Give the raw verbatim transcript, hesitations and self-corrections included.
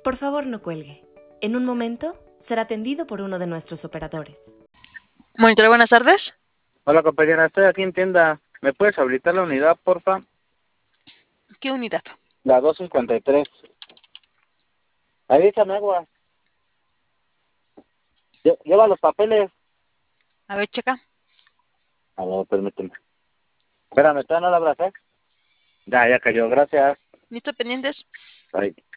Por favor, no cuelgue. En un momento será atendido por uno de nuestros operadores. Monitor, buenas tardes. Hola compañera, estoy aquí en tienda. ¿Me puedes habilitar la unidad, porfa? ¿Qué unidad? La doscientos cincuenta y tres. Ahí échame agua. Lle- Lleva los papeles. A ver, checa. A ver, permíteme. Espérame, todavía no la abras, ¿eh? Ya, ya cayó, gracias. ¿Listo pendientes? Ahí.